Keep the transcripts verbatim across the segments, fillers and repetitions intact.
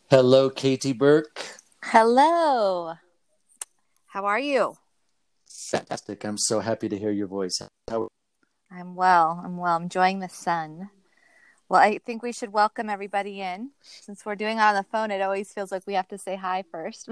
Hello, Katie Burke. Hello. How are you? Fantastic. I'm so happy to hear your voice. How- I'm well. I'm well. I'm enjoying the sun. Well, I think we should welcome everybody in. Since we're doing it on the phone, it always feels like we have to say hi first.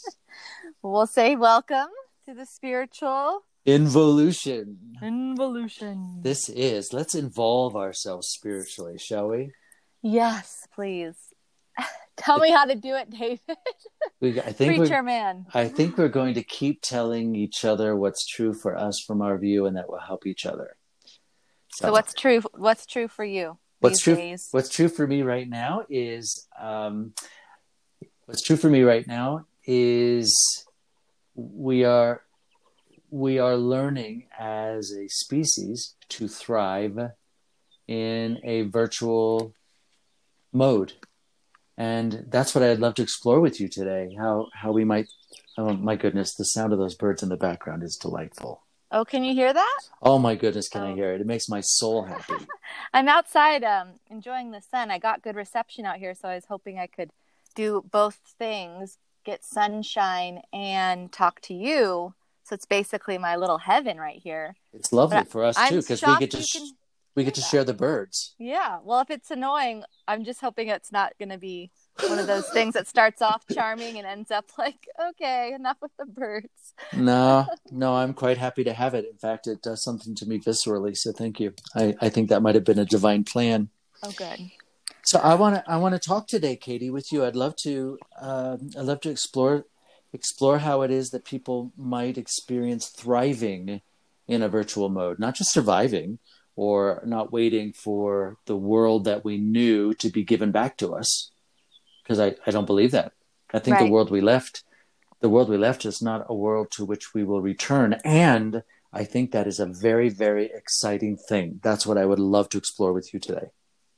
We'll say welcome to the spiritual Involution. involution. This is, let's involve ourselves spiritually, shall we? Yes, please. Tell me how to do it, David. We, I think Preacher we're, man. I think we're going to keep telling each other what's true for us from our view, and that will help each other. So what's true? What's true for you What's these true? days? What's true for me right now is, um, what's true for me right now is we are we are learning as a species to thrive in a virtual mode. And that's what I'd love to explore with you today. How how we might, oh my goodness, the sound of those birds in the background is delightful. Oh, can you hear that? Oh my goodness, can Oh. I hear it? It makes my soul happy. I'm outside um, enjoying the sun. I got good reception out here, so I was hoping I could do both things, get sunshine and talk to you. So it's basically my little heaven right here. It's lovely But for us I'm too, because we shocked get to you sh- can we hear get to that. share the birds. Yeah, well, if it's annoying, I'm just hoping it's not going to be one of those things that starts off charming and ends up like, okay, enough with the birds. No, no, I'm quite happy to have it. In fact, it does something to me viscerally, so thank you. I, I think that might have been a divine plan. Oh, good. So I want to I want to talk today, Katie, with you. I'd love to um, I'd love to explore explore how it is that people might experience thriving in a virtual mode, not just surviving or not waiting for the world that we knew to be given back to us, because I, I don't believe that. I think the Right. world we left, the world we left is not a world to which we will return. And I think that is a very, very exciting thing. That's what I would love to explore with you today.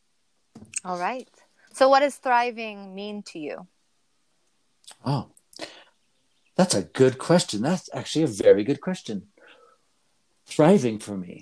All right. So what does thriving mean to you? Oh, that's a good question. That's actually a very good question. Thriving for me.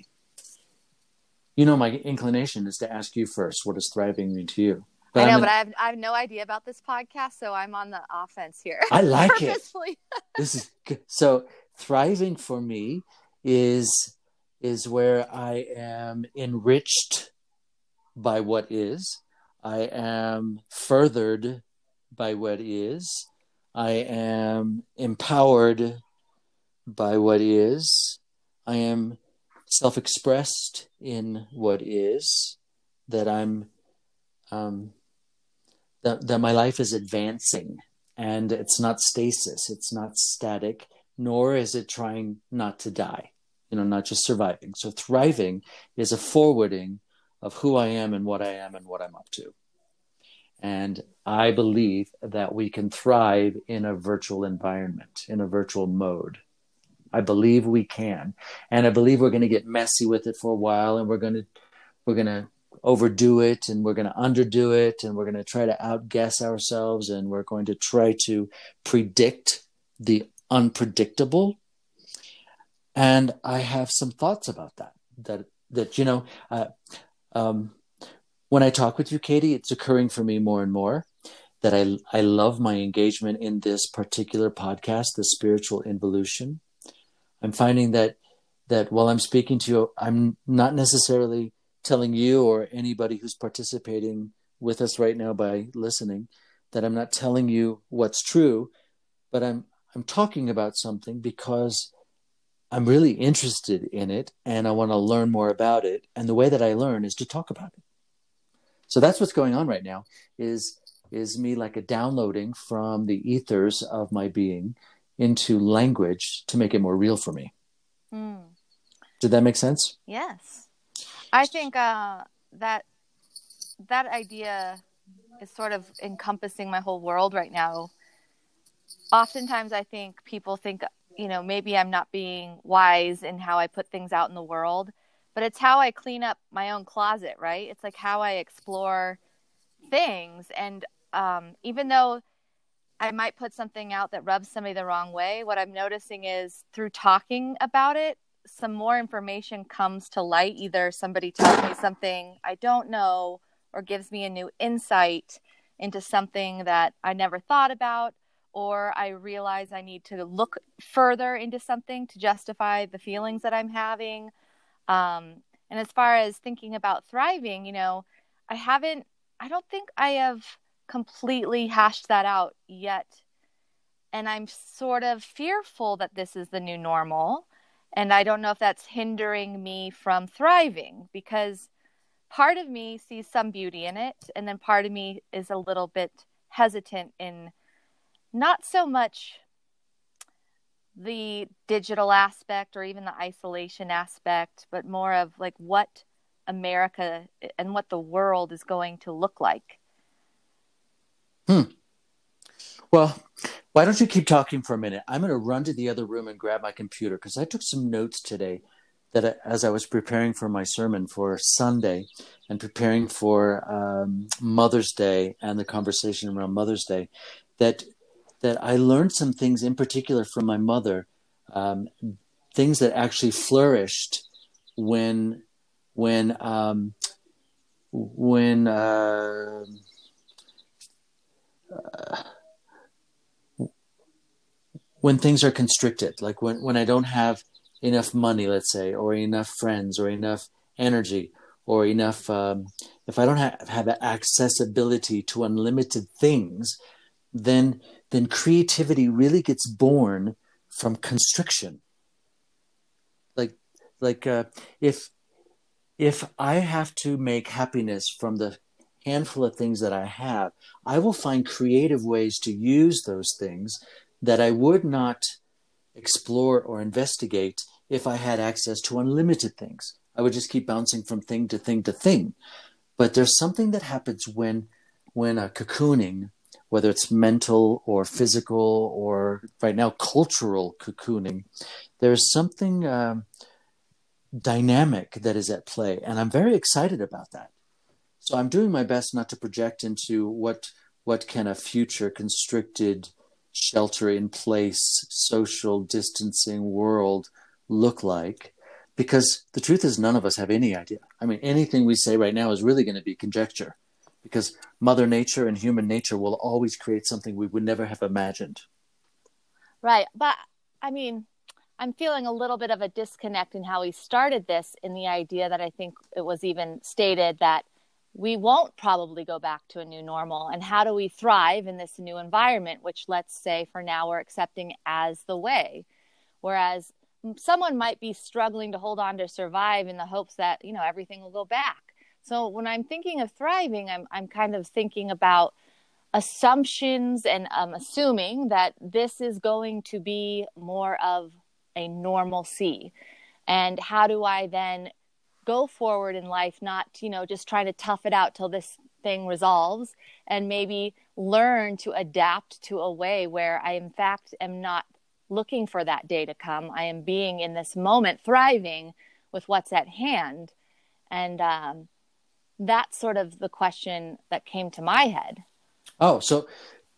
You know, my inclination is to ask you first, what does thriving mean to you? But I know, I'm but in, I have, I have no idea about this podcast, so I'm on the offense here. I like it. Purposefully. This is good. So thriving for me is is where I am enriched by what is. I am furthered by what is. I am empowered by what is. I am self-expressed in what is. That I'm um, that that my life is advancing, and it's not stasis. It's not static, nor is it trying not to die. You know, not just surviving. So thriving is a forwarding of who I am and what I am and what I'm up to. And I believe that we can thrive in a virtual environment, in a virtual mode. I believe we can. And I believe we're going to get messy with it for a while, and we're going to we're going to overdo it, and we're going to underdo it, and we're going to try to outguess ourselves, and we're going to try to predict the unpredictable. And I have some thoughts about that. That that you know, uh, um, when I talk with you, Katie, it's occurring for me more and more that I I love my engagement in this particular podcast, the Spiritual Involution. I'm finding that that while I'm speaking to you, I'm not necessarily telling you or anybody who's participating with us right now by listening that I'm not telling you what's true, but I'm I'm talking about something because I'm really interested in it and I want to learn more about it. And the way that I learn is to talk about it. So that's what's going on right now is, is me like a downloading from the ethers of my being into language to make it more real for me. Mm. Did that make sense? Yes. I think uh, that that idea is sort of encompassing my whole world right now. Oftentimes I think people think, you know, maybe I'm not being wise in how I put things out in the world, but it's how I clean up my own closet, right? It's like how I explore things. And um, even though I might put something out that rubs somebody the wrong way, what I'm noticing is through talking about it, some more information comes to light. Either somebody tells me something I don't know or gives me a new insight. into something that I never thought about, or I realize I need to look further into something to justify the feelings that I'm having. Um, and as far as thinking about thriving, you know, I haven't, I don't think I have completely hashed that out yet. And I'm sort of fearful that this is the new normal. And I don't know if that's hindering me from thriving, because part of me sees some beauty in it. And then part of me is a little bit hesitant in not so much the digital aspect or even the isolation aspect, but more of like what America and what the world is going to look like. Hmm. Well, why don't you keep talking for a minute? I'm going to run to the other room and grab my computer because I took some notes today that I, as I was preparing for my sermon for Sunday and preparing for um, Mother's Day and the conversation around Mother's Day, that that I learned some things in particular from my mother, um, things that actually flourished when when um, when uh, uh, when things are constricted, like when, when I don't have enough money, let's say, or enough friends, or enough energy, or enough, um, if I don't have, have accessibility to unlimited things, then then creativity really gets born from constriction. Like like uh, if if I have to make happiness from the handful of things that I have, I will find creative ways to use those things that I would not explore or investigate if I had access to unlimited things. I would just keep bouncing from thing to thing to thing. But there's something that happens when when a cocooning, whether it's mental or physical or right now cultural cocooning, there's something um, dynamic that is at play. And I'm very excited about that. So I'm doing my best not to project into what what can a future constricted shelter in place, social distancing world look like, because the truth is none of us have any idea. I mean, anything we say right now is really going to be conjecture, because Mother Nature and human nature will always create something we would never have imagined. Right. But I mean, I'm feeling a little bit of a disconnect in how we started this, in the idea that I think it was even stated that we won't probably go back to a new normal. And how do we thrive in this new environment, which, let's say for now, we're accepting as the way. Whereas someone might be struggling to hold on to survive in the hopes that, you know, everything will go back. So when I'm thinking of thriving, I'm I'm kind of thinking about assumptions and um, assuming that this is going to be more of a normalcy. And how do I then go forward in life, not, you know, just trying to tough it out till this thing resolves, and maybe learn to adapt to a way where I, in fact, am not looking for that day to come. I am being in this moment, thriving with what's at hand. And um, that's sort of the question that came to my head. Oh, so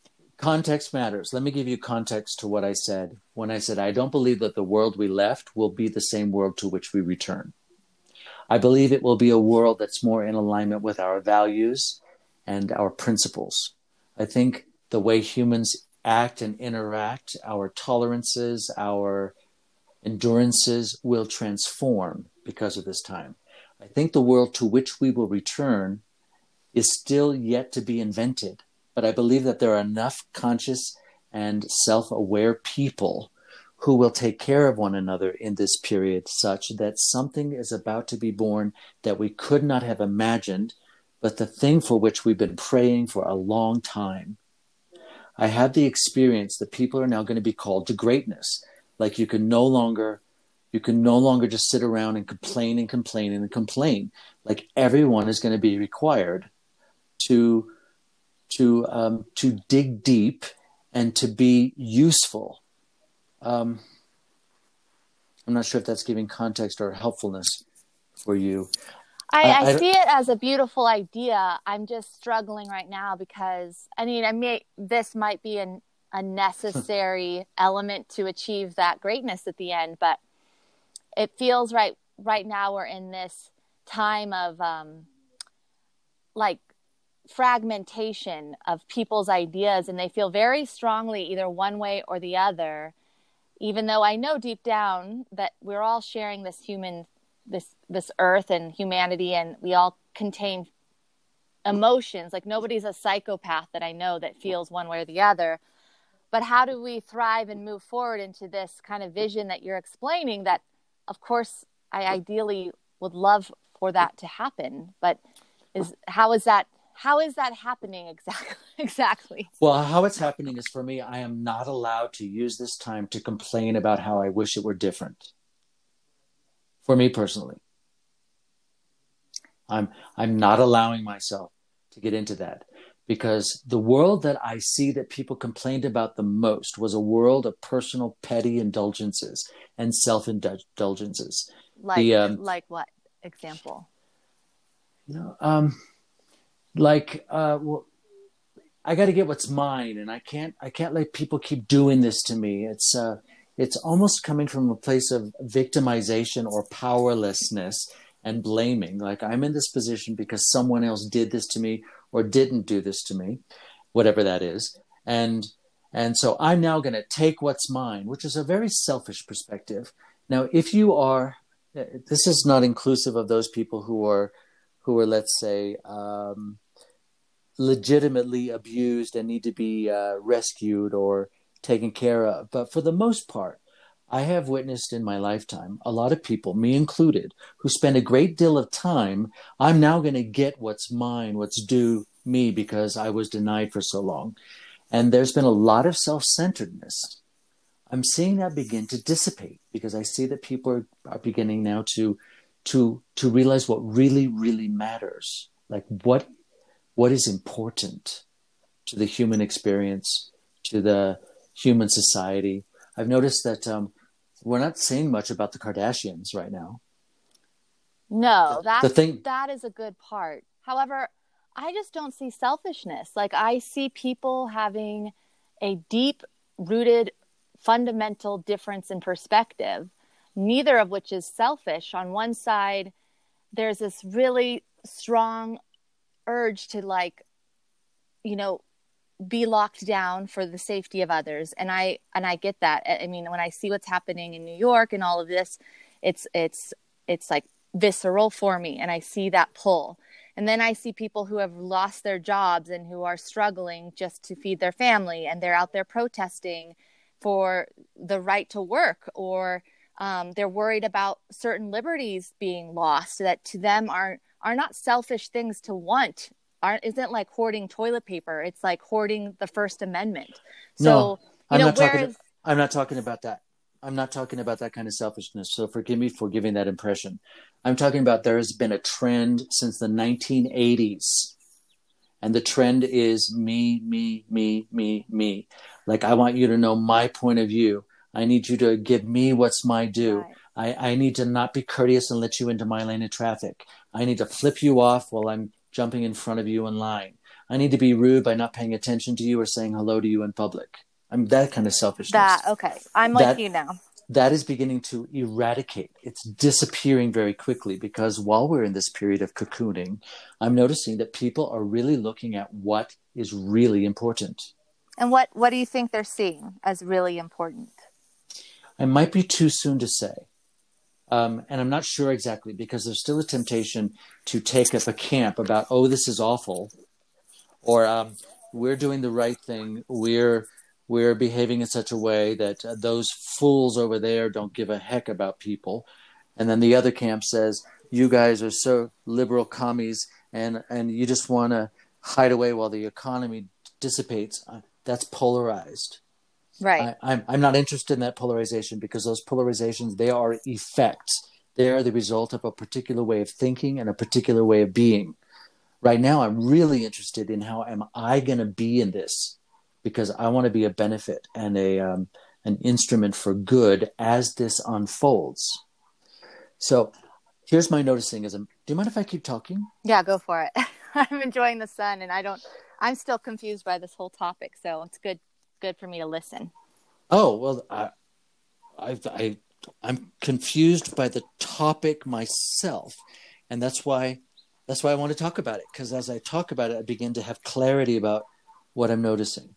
context matters. Let me give you context to what I said when I said I don't believe that the world we left will be the same world to which we return. I believe it will be a world that's more in alignment with our values and our principles. I think the way humans act and interact, our tolerances, our endurances will transform because of this time. I think the world to which we will return is still yet to be invented, but I believe that there are enough conscious and self-aware people who will take care of one another in this period, such that something is about to be born that we could not have imagined, but the thing for which we've been praying for a long time. I had the experience that people are now going to be called to greatness. Like you can no longer, you can no longer just sit around and complain and complain and complain. Like everyone is going to be required to, to, um, to dig deep and to be useful. Um, I'm not sure if that's giving context or helpfulness for you. I, I, I, I see it as a beautiful idea. I'm just struggling right now because, I mean, I may, this might be an, a necessary element to achieve that greatness at the end, but it feels right right now we're in this time of um, like fragmentation of people's ideas, and they feel very strongly either one way or the other, even though I know deep down that we're all sharing this human, this, this earth and humanity, and we all contain emotions. Like nobody's a psychopath that I know that feels one way or the other. But how do we thrive and move forward into this kind of vision that you're explaining that, of course, I ideally would love for that to happen, but is how is that how is that happening exactly exactly? Well, how it's happening is, for me, I am not allowed to use this time to complain about how I wish it were different. For me personally. I'm I'm not allowing myself to get into that, because the world that I see that people complained about the most was a world of personal petty indulgences and self-indulgences. Like the, um, like what example? You know, um, like uh, well, I got to get what's mine, and I can't I can't let people keep doing this to me. It's uh, it's almost coming from a place of victimization or powerlessness and blaming. Like, I'm in this position because someone else did this to me or didn't do this to me, whatever that is. And and so I'm now going to take what's mine, which is a very selfish perspective. Now, if you are, this is not inclusive of those people who are, who are, let's say, um, legitimately abused and need to be uh, rescued or taken care of. But for the most part, I have witnessed in my lifetime a lot of people, me included, who spend a great deal of time, I'm now going to get what's mine, what's due me, because I was denied for so long. And there's been a lot of self-centeredness. I'm seeing that begin to dissipate, because I see that people are, are beginning now to, to, to realize what really, really matters. Like what, what is important to the human experience, to the human society. I've noticed that um, we're not saying much about the Kardashians right now. No, that's, the thing, that is a good part. However, I just don't see selfishness. Like, I see people having a deep rooted fundamental difference in perspective, neither of which is selfish. On one side, there's this really strong urge to, like, you know, be locked down for the safety of others. And I, and I get that. I mean, when I see what's happening in New York and all of this, it's, it's, it's like visceral for me. And I see that pull. And then I see people who have lost their jobs and who are struggling just to feed their family. And they're out there protesting for the right to work, or um, they're worried about certain liberties being lost that to them are, are not selfish things to want. Aren't, isn't like hoarding toilet paper. It's like hoarding the First Amendment. So, no, I'm you know, not talking, whereas... I'm not talking about that. I'm not talking about that kind of selfishness. So forgive me for giving that impression. I'm talking about, there has been a trend since the nineteen eighties. And the trend is me, me, me, me, me. Like, I want you to know my point of view. I need you to give me what's my due. Right. I, I need to not be courteous and let you into my lane of traffic. I need to flip you off while I'm jumping in front of you in line. I need to be rude by not paying attention to you or saying hello to you in public. I'm that kind of selfishness. That, okay. I'm like that, you now. That is beginning to eradicate. It's disappearing very quickly, because while we're in this period of cocooning, I'm noticing that people are really looking at what is really important. And what, what do you think they're seeing as really important? It might be too soon to say. Um, and I'm not sure exactly, because there's still a temptation to take up a camp about, oh, this is awful, or um, we're doing the right thing. We're we're behaving in such a way that uh, those fools over there don't give a heck about people. And then the other camp says, you guys are so liberal commies, and, and you just want to hide away while the economy dissipates. Uh, that's polarized. Right. I, I'm I'm not interested in that polarization, because those polarizations, they are effects. They are the result of a particular way of thinking and a particular way of being. Right now, I'm really interested in how am I going to be in this, because I want to be a benefit and a um, an instrument for good as this unfolds. So here's my noticing. Is, do you mind if I keep talking? Yeah, go for it. I'm enjoying the sun, and I don't. I'm still confused by this whole topic, so it's good. Good for me to listen. Oh, well, I, I, I, I'm confused by the topic myself. And that's why That's why I want to talk about it, because as I talk about it, I begin to have clarity about what I'm noticing.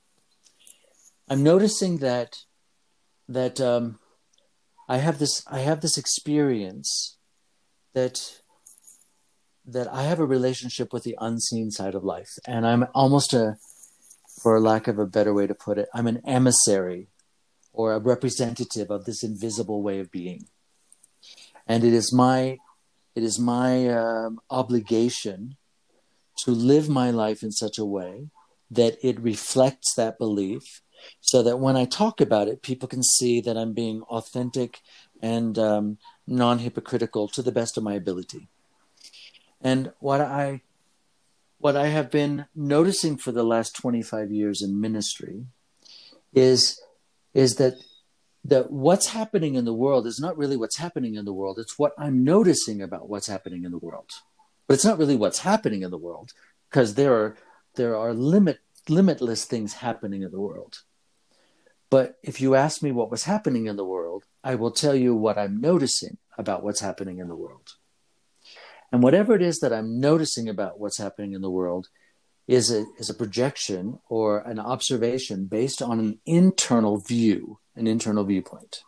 I'm noticing that that um, I have this I have this experience that that I have a relationship with the unseen side of life, and I'm almost a, for lack of a better way to put it, I'm an emissary or a representative of this invisible way of being, and it is my it is my um, obligation to live my life in such a way that it reflects that belief, so that when I talk about it, people can see that I'm being authentic and um, non-hypocritical to the best of my ability. And what I what I have been noticing for the last twenty-five years in ministry is is that that what's happening in the world is not really what's happening in the world. It's what I'm noticing about what's happening in the world. But it's not really what's happening in the world, because there are there are limit limitless things happening in the world. But if you ask me what was happening in the world, I will tell you what I'm noticing about what's happening in the world. And whatever it is that I'm noticing about what's happening in the world is a, is a projection or an observation based on an internal view, an internal viewpoint.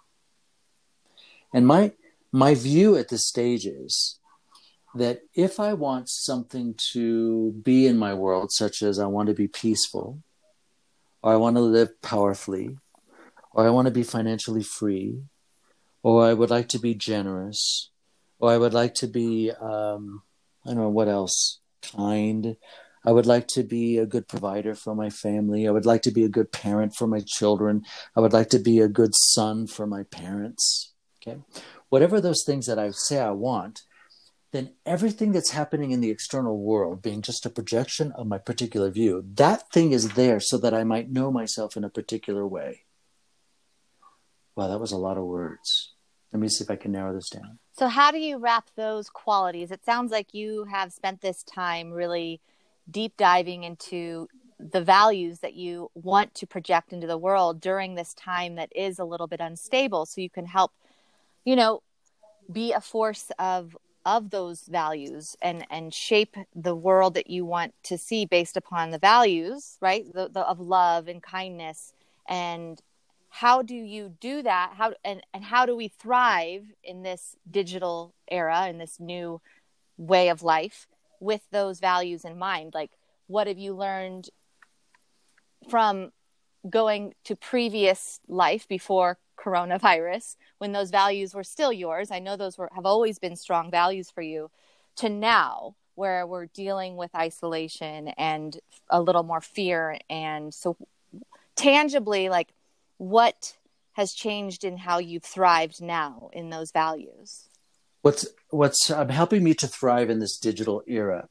And my my view at this stage is that if I want something to be in my world, such as I want to be peaceful, or I want to live powerfully, or I want to be financially free, or I would like to be generous, or I would like to be, um, I don't know, what else, kind. I would like to be a good provider for my family. I would like to be a good parent for my children. I would like to be a good son for my parents. Okay, whatever those things that I say I want, then everything that's happening in the external world being just a projection of my particular view, that thing is there so that I might know myself in a particular way. Wow, that was a lot of words. Let me see if I can narrow this down. So how do you wrap those qualities? It sounds like you have spent this time really deep diving into the values that you want to project into the world during this time that is a little bit unstable, so you can help, you know, be a force of of those values and and shape the world that you want to see based upon the values, right? The, the of love and kindness. And how do you do that? How and, and how do we thrive in this digital era, in this new way of life, with those values in mind? Like, what have you learned from going to previous life before coronavirus, when those values were still yours? I know those were have always been strong values for you, to now where we're dealing with isolation and a little more fear. And so tangibly, like, what has changed in how you've thrived now in those values? What's what's um, helping me to thrive in this digital era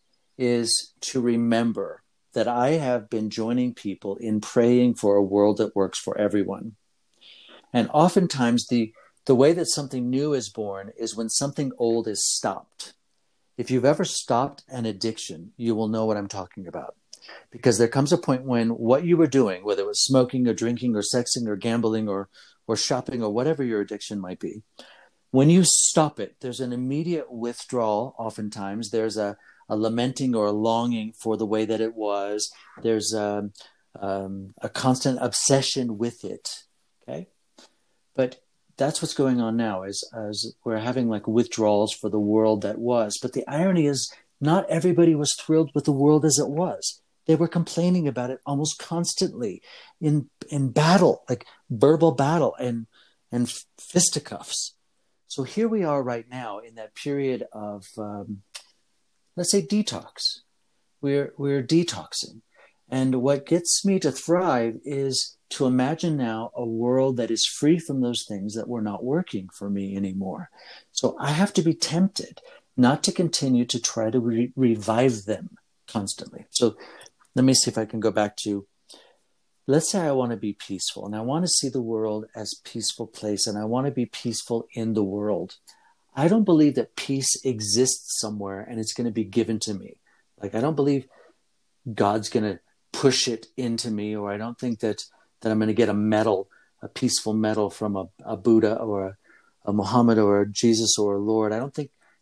is to remember that I have been joining people in praying for a world that works for everyone. And oftentimes the, the way that something new is born is when something old is stopped. If you've ever stopped an addiction, you will know what I'm talking about. Because there comes a point when what you were doing, whether it was smoking or drinking or sexing or gambling or, or shopping or whatever your addiction might be, when you stop it, there's an immediate withdrawal. Oftentimes there's a, a lamenting or a longing for the way that it was. There's a, um, a constant obsession with it. Okay. But that's what's going on now, is as we're having like withdrawals for the world that was. But the irony is not everybody was thrilled with the world as it was. They were complaining about it almost constantly in in battle, like verbal battle and and fisticuffs. So here we are right now in that period of, um, let's say, detox. We're we're detoxing. And what gets me to thrive is to imagine now a world that is free from those things that were not working for me anymore. So I have to be tempted not to continue to try to re- revive them constantly. So let me see if I can go back to, let's say I want to be peaceful and I want to see the world as a peaceful place and I want to be peaceful in the world. I don't believe that peace exists somewhere and it's going to be given to me. Like, I don't believe God's going to push it into me, or I don't think that, that I'm going to get a medal, a peaceful medal from a, a Buddha or a, a Muhammad or a Jesus or a Lord. I don't think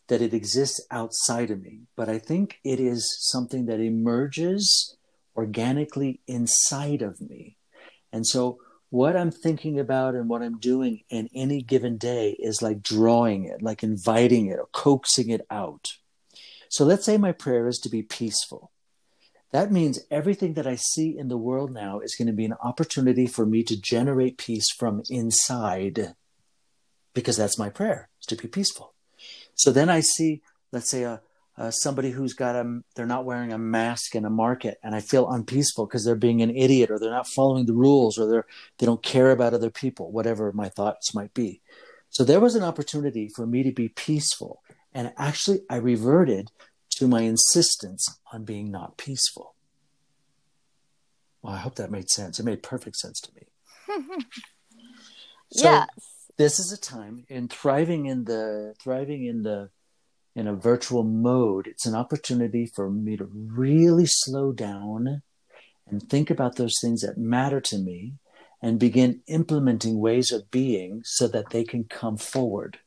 that it exists outside of me, but I think it is something that emerges organically inside of me. And so what I'm thinking about and what I'm doing in any given day is like drawing it, like inviting it or coaxing it out. So let's say my prayer is to be peaceful. That means everything that I see in the world now is going to be an opportunity for me to generate peace from inside, because that's my prayer, is to be peaceful. So then I see, let's say, a, a somebody who's got a, they're not wearing a mask in a market, and I feel unpeaceful because they're being an idiot, or they're not following the rules, or they're they don't care about other people, whatever my thoughts might be. So there was an opportunity for me to be peaceful, and actually I reverted to my insistence on being not peaceful. Well, I hope that made sense. It made perfect sense to me. So Yes. This is a time in thriving in the thriving in the in a virtual mode. It's an opportunity for me to really slow down and think about those things that matter to me and begin implementing ways of being so that they can come forward.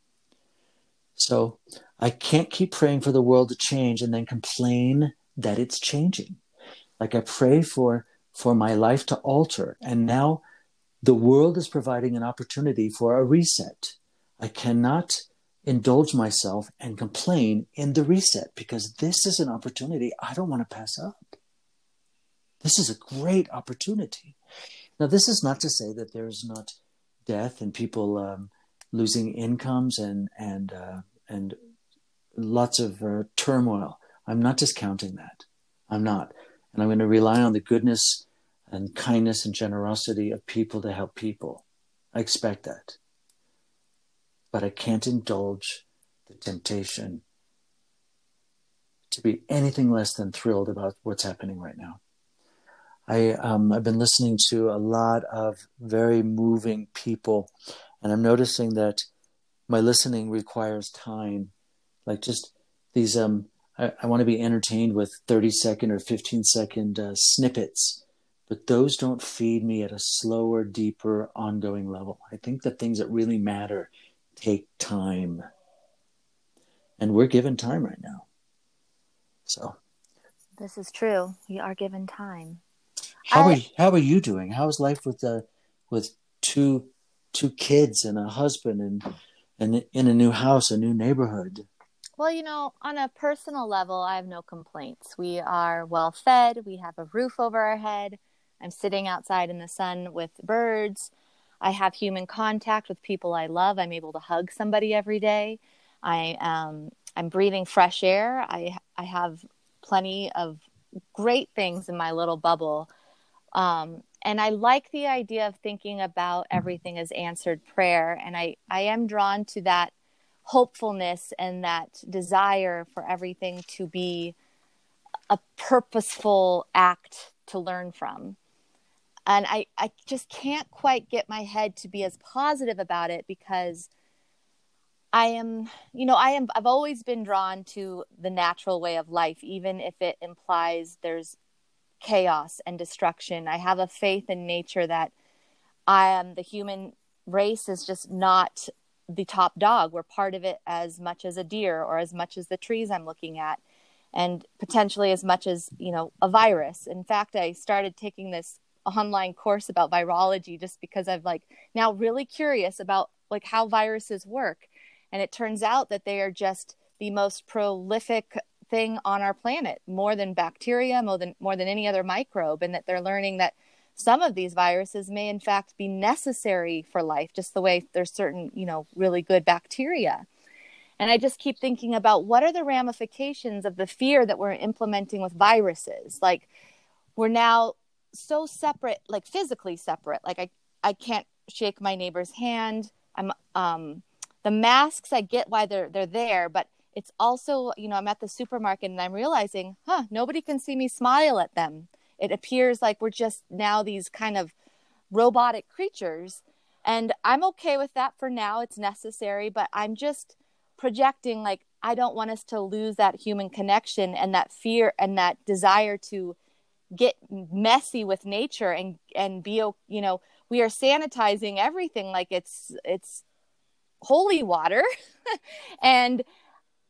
So I can't keep praying for the world to change and then complain that it's changing. Like I pray for, for my life to alter, and now the world is providing an opportunity for a reset. I cannot indulge myself and complain in the reset, because this is an opportunity I don't want to pass up. This is a great opportunity. Now, this is not to say that there's not death and people um, losing incomes and and uh, and lots of uh, turmoil. I'm not discounting that. I'm not. And I'm going to rely on the goodness and kindness and generosity of people to help people. I expect that. But I can't indulge the temptation to be anything less than thrilled about what's happening right now. I, um, I've been listening to a lot of very moving people, and I'm noticing that my listening requires time. Like just these, um, I, I want to be entertained with thirty second or fifteen second uh, snippets, but those don't feed me at a slower, deeper, ongoing level. I think the things that really matter take time. And we're given time right now. So. This is true. We are given time. How I, are how are you doing? How's life with uh, with two two kids and a husband and and in a new house, a new neighborhood? Well, you know, on a personal level, I have no complaints. We are well fed. We have a roof over our head. I'm sitting outside in the sun with birds. I have human contact with people I love. I'm able to hug somebody every day. I um I'm breathing fresh air. I I have plenty of great things in my little bubble. Um, and I like the idea of thinking about everything as answered prayer. And I, I am drawn to that hopefulness and that desire for everything to be a purposeful act to learn from. And I, I just can't quite get my head to be as positive about it, because I am, you know, I am, I've always been drawn to the natural way of life, even if it implies there's chaos and destruction. I have a faith in nature that I am, the human race is just not the top dog. We're part of it as much as a deer, or as much as the trees I'm looking at, and potentially as much as, you know, a virus. In fact, I started taking this online course about virology just because I'm like now really curious about like how viruses work. And it turns out that they are just the most prolific thing on our planet, more than bacteria, more than more than any other microbe, and that they're learning that some of these viruses may in fact be necessary for life, just the way there's certain, you know, really good bacteria. And I just keep thinking about what are the ramifications of the fear that we're implementing with viruses. Like, we're now so separate, like physically separate. Like I, I can't shake my neighbor's hand. I'm um the masks, I get why they're they're there, but it's also, you know, I'm at the supermarket and I'm realizing, huh, nobody can see me smile at them. It appears like we're just now these kind of robotic creatures. And I'm okay with that for now. It's necessary, but I'm just projecting, like, I don't want us to lose that human connection and that fear and that desire to get messy with nature and, and be, you know, we are sanitizing everything like it's, it's holy water. And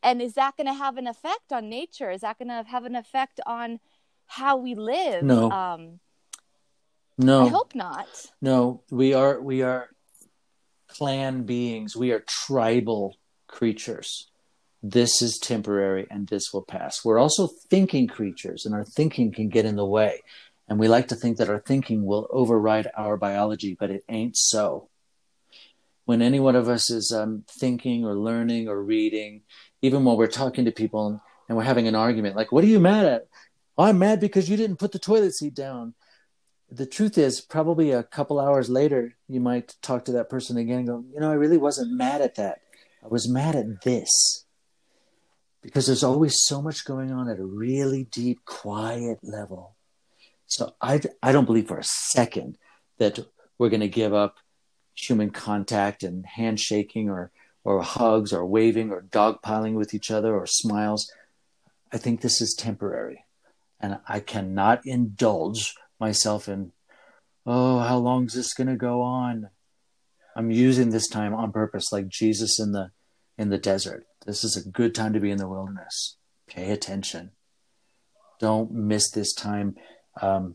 and is that going to have an effect on nature? Is that going to have an effect on how we live? No. Um, no. I hope not. No, we are we are clan beings. We are tribal creatures. This is temporary and this will pass. We're also thinking creatures, and our thinking can get in the way. And we like to think that our thinking will override our biology, but it ain't so. When any one of us is um, thinking or learning or reading, even while we're talking to people and, and we're having an argument, like, what are you mad at? Oh, I'm mad because you didn't put the toilet seat down. The truth is, probably a couple hours later, you might talk to that person again and go, you know, I really wasn't mad at that. I was mad at this. Because there's always so much going on at a really deep, quiet level. So I, I don't believe for a second that we're going to give up human contact and handshaking or, or hugs or waving or dogpiling with each other or smiles. I think this is temporary. And I cannot indulge myself in, oh, how long is this going to go on? I'm using this time on purpose, like Jesus in the in the desert. This is a good time to be in the wilderness. Pay attention. Don't miss this time um,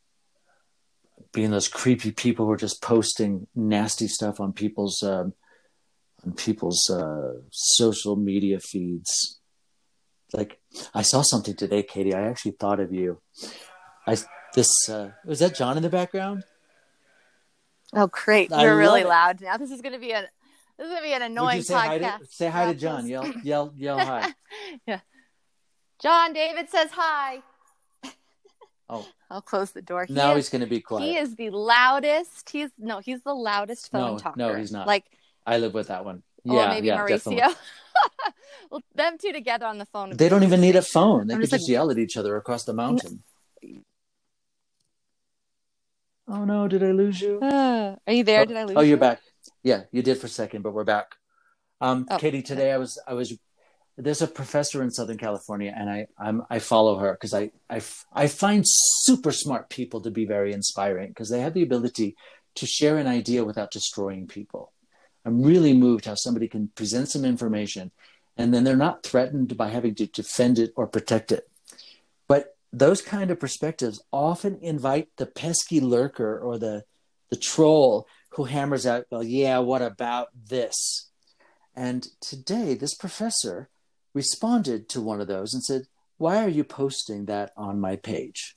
being those creepy people who are just posting nasty stuff on people's um, on people's uh, social media feeds. Like, I saw something today, Katie. I actually thought of you. I this uh, was that John in the background? Oh, great! I We're really love it. loud now. This is going to be a this is going to be an Would annoying you say hi podcast. to, say hi to Yeah, John. please. Yell, yell, yell hi. Yeah. John, David says hi. Oh, I'll close the door. He now is, he's going to be quiet. He is the loudest. He's no, he's the loudest phone No, talker. no, he's not. Like, I live with that one. or Yeah, maybe yeah, Mauricio. definitely. Well, them two together on the phone. would They be don't even need a interesting. phone. They I'm could just just like- yell at each other across the mountain. Oh no, did I lose you? Uh, are you there? Oh, Did I lose oh, you? you're back. Yeah, you did for a second, but we're back. Um, Oh. Katie, today I was, I was, there's a professor in Southern California, and I, I'm, I follow her because I, I, I find super smart people to be very inspiring because they have the ability to share an idea without destroying people. I'm really moved how somebody can present some information and then they're not threatened by having to defend it or protect it. But those kind of perspectives often invite the pesky lurker or the, the troll who hammers out, well, yeah, what about this? And today, this professor responded to one of those and said, why are you posting that on my page?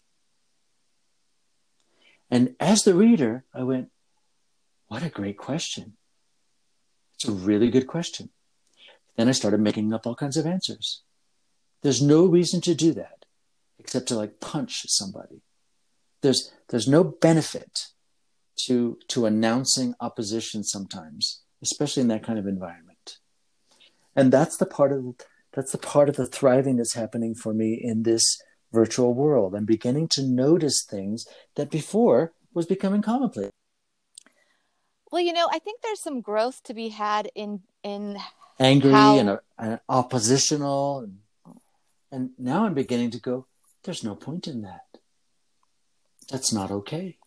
And as the reader, I went, what a great question. It's a really good question. Then I started making up all kinds of answers. There's no reason to do that except to like punch somebody. There's there's no benefit to to announcing opposition sometimes, especially in that kind of environment. And that's the part of that's the part of the thriving that's happening for me in this virtual world. I'm beginning to notice things that before was becoming commonplace. Well, you know, I think there's some growth to be had in in Angry how... and, uh, and oppositional. And, and now I'm beginning to go, there's no point in that. That's not okay.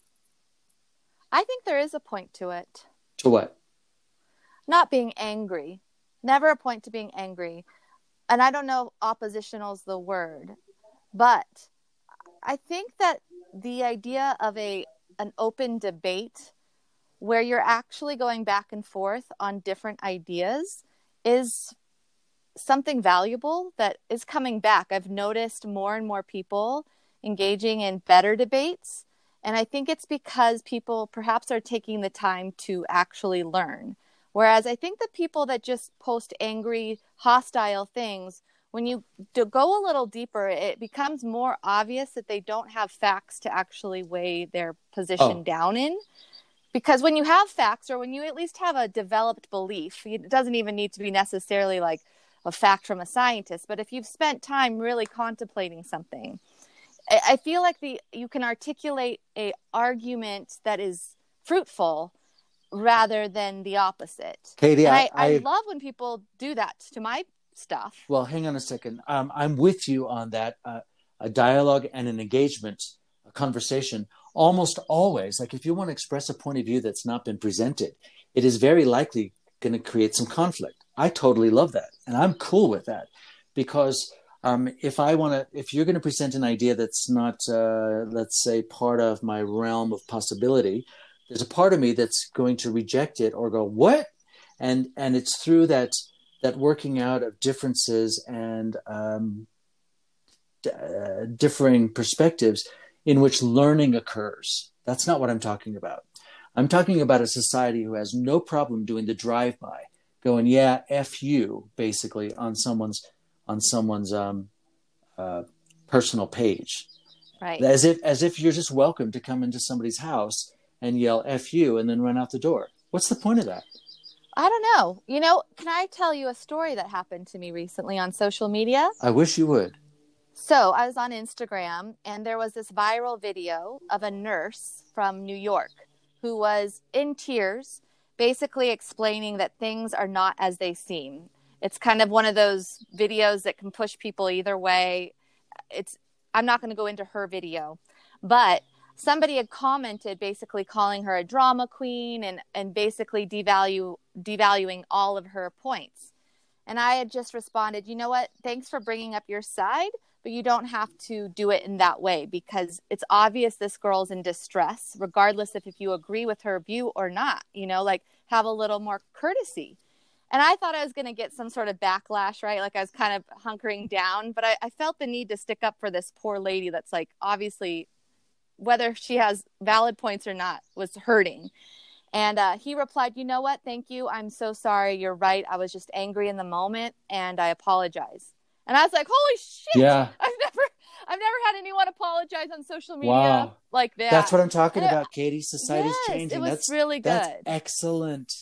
I think there is a point to it. To what? Not being angry. Never a point to being angry. And I don't know if oppositional is the word, but I think that the idea of a an open debate where you're actually going back and forth on different ideas is something valuable that is coming back. I've noticed more and more people engaging in better debates. And I think it's because people perhaps are taking the time to actually learn. Whereas I think the people that just post angry, hostile things, when you do go a little deeper, it becomes more obvious that they don't have facts to actually weigh their position Oh. down in. Because when you have facts, or when you at least have a developed belief, it doesn't even need to be necessarily like a fact from a scientist, but if you've spent time really contemplating something, I, I feel like the you can articulate a argument that is fruitful rather than the opposite. Katie, and I, I, I I love when people do that to my stuff. Well, hang on a second. Um, I'm with you on that. Uh, a dialogue and an engagement, a conversation, almost always, like if you want to express a point of view that's not been presented, it is very likely going to create some conflict. I totally love that. And I'm cool with that because um, if I want to, if you're going to present an idea that's not, uh, let's say, part of my realm of possibility, there's a part of me that's going to reject it or go, what? And, and it's through that, that working out of differences and um, d- uh, differing perspectives in which learning occurs. That's not what I'm talking about. I'm talking about a society who has no problem doing the drive-by, going, yeah, F you, basically, on someone's on someone's um, uh, personal page. Right. As if as if you're just welcome to come into somebody's house and yell F you and then run out the door. What's the point of that? I don't know. You know, can I tell you a story that happened to me recently on social media? I wish you would. So I was on Instagram and there was this viral video of a nurse from New York who was in tears, basically explaining that things are not as they seem. It's kind of one of those videos that can push people either way. It's, I'm not going to go into her video, but somebody had commented basically calling her a drama queen and, and basically devalue, devaluing all of her points. And I had just responded, you know what? Thanks for bringing up your side, but you don't have to do it in that way because it's obvious this girl's in distress, regardless of if you agree with her view or not, you know, like have a little more courtesy. And I thought I was going to get some sort of backlash, right? Like I was kind of hunkering down, but I, I felt the need to stick up for this poor lady that's like, obviously, whether she has valid points or not, was hurting. And uh, he replied, you know what? Thank you. I'm so sorry. You're right. I was just angry in the moment and I apologize. And I was like, holy shit. Yeah. I've never, I've never had anyone apologize on social media Wow. like that. That's what I'm talking And about, it, Katie. Society's yes, changing. It was that's really good. That's excellent.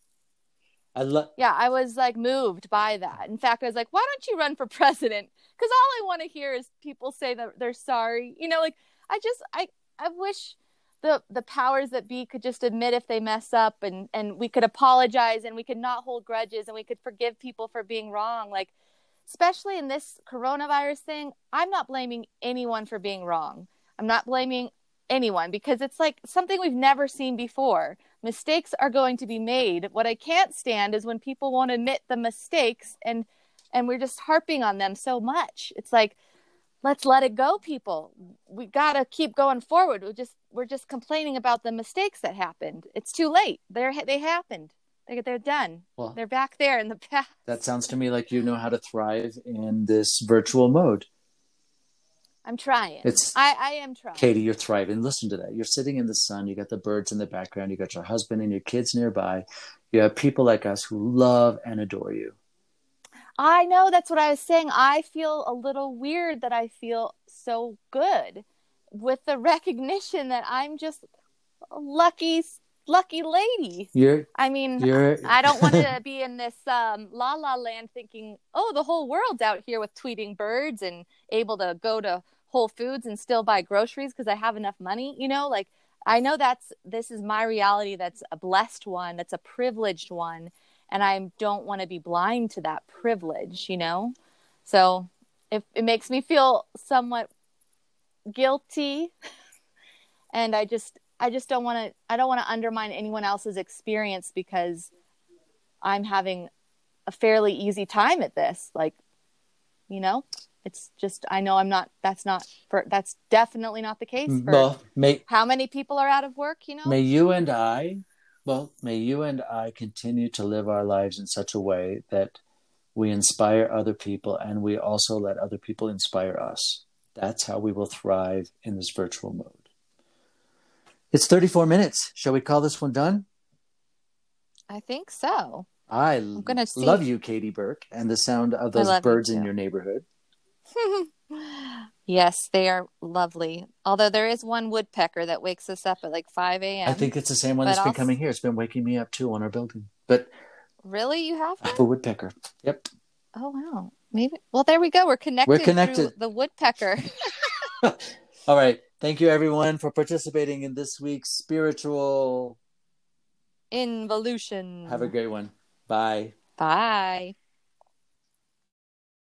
I love. Yeah, I was like moved by that. In fact, I was like, why don't you run for president? Because all I want to hear is people say that they're sorry. You know, like I just, I, I wish the the powers that be could just admit if they mess up and, and we could apologize and we could not hold grudges and we could forgive people for being wrong. Like, especially in this coronavirus thing, I'm not blaming anyone for being wrong. I'm not blaming anyone because it's like something we've never seen before. Mistakes are going to be made. What I can't stand is when people won't admit the mistakes and and we're just harping on them so much. It's like, let's let it go, people. We got to keep going forward. We just we're just complaining about the mistakes that happened. It's too late. They're they happened. They they're done. Well, they're back there in the past. That sounds to me like you know how to thrive in this virtual mode. I'm trying. It's I, I am trying. Katie, you're thriving. Listen to that. You're sitting in the sun. You got the birds in the background. You got your husband and your kids nearby. You have people like us who love and adore you. I know. That's what I was saying. I feel a little weird that I feel so good with the recognition that I'm just a lucky, lucky lady. You're, I mean, you're... I don't want to be in this um, la la land thinking, oh, the whole world's out here with tweeting birds and able to go to Whole Foods and still buy groceries because I have enough money. You know, like I know that's this is my reality. That's a blessed one. That's a privileged one. And I don't want to be blind to that privilege, you know? So if it makes me feel somewhat guilty and I just, I just don't want to, I don't want to undermine anyone else's experience because I'm having a fairly easy time at this. Like, you know, it's just, I know I'm not, that's not for, that's definitely not the case for well, may, how many people are out of work, you know? May you and I, well, may you and I continue to live our lives in such a way that we inspire other people and we also let other people inspire us. That's how we will thrive in this virtual mode. It's thirty-four minutes. Shall we call this one done? I think so. I I'm gonna see. love you, Katie Burke, and the sound of those birds you in your neighborhood. Yes, they are lovely. Although there is one woodpecker that wakes us up at like five a.m. I think it's the same one that's But been I'll- coming here. It's been waking me up too on our building. But Really, you have I one? have a woodpecker. Yep. Oh wow, maybe. Well, there we go. We're connected. We're connected. Through the woodpecker. All right. Thank you, everyone, for participating in this week's spiritual Involution. Have a great one. Bye. Bye.